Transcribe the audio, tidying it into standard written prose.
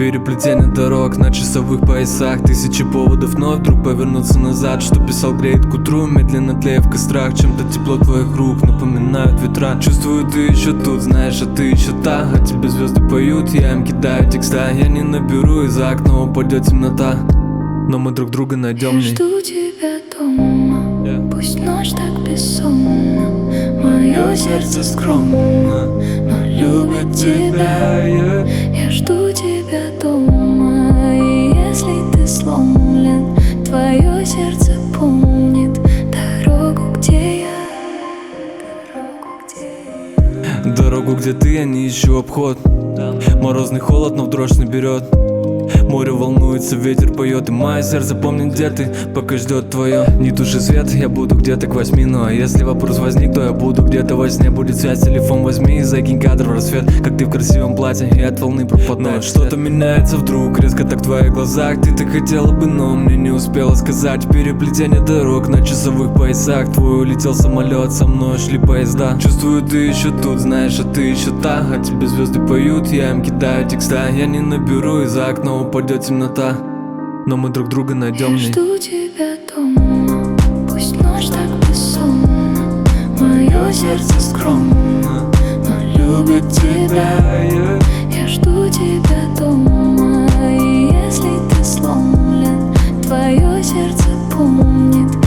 Переплетение дорог на часовых поясах, тысячи поводов вновь вдруг повернуться назад. Что писал, греет к утру, медленно тлея в кострах. Чем-то тепло твоих рук напоминают ветра. Чувствую, ты еще тут, знаешь, а ты еще та. А тебе звезды поют, я им кидаю текста. Я не наберу, и за окном упадет темнота, но мы друг друга найдем. Я жду тебя дома, пусть ночь так бессонна. Мое сердце скромно, но любит тебя. Я жду тебя дома, и если ты сломлен, твое сердце помнит дорогу, где я. Дорогу, где ты, я не ищу обход. Морозный холод, но в дрожь наберет. Море волнуется, ветер поет, и мое сердце помнит, где ты, пока ждет твое. Не туши свет, я буду где-то к 8. Ну а если вопрос возник, то я буду где-то во сне. Будет связь, телефон возьми и закинь кадр в рассвет. Как ты в красивом платье, и от волны пропадает. Что-то меняется вдруг, резко так в твоих глазах. Ты так хотела бы, но мне не успела сказать. Переплетение дорог на часовых поясах. Твой улетел самолет, со мной шли поезда. Чувствую, ты еще тут, знаешь, а ты еще та. А тебе звезды поют, я им кидаю текста. Я не наберу, и за окном упадет темнота, но мы друг друга найдем. Я жду тебя дома, пусть ночь так бессонна. Мое сердце скромно, но любит тебя. Я жду тебя дома, и если ты сломлен, твое сердце помнит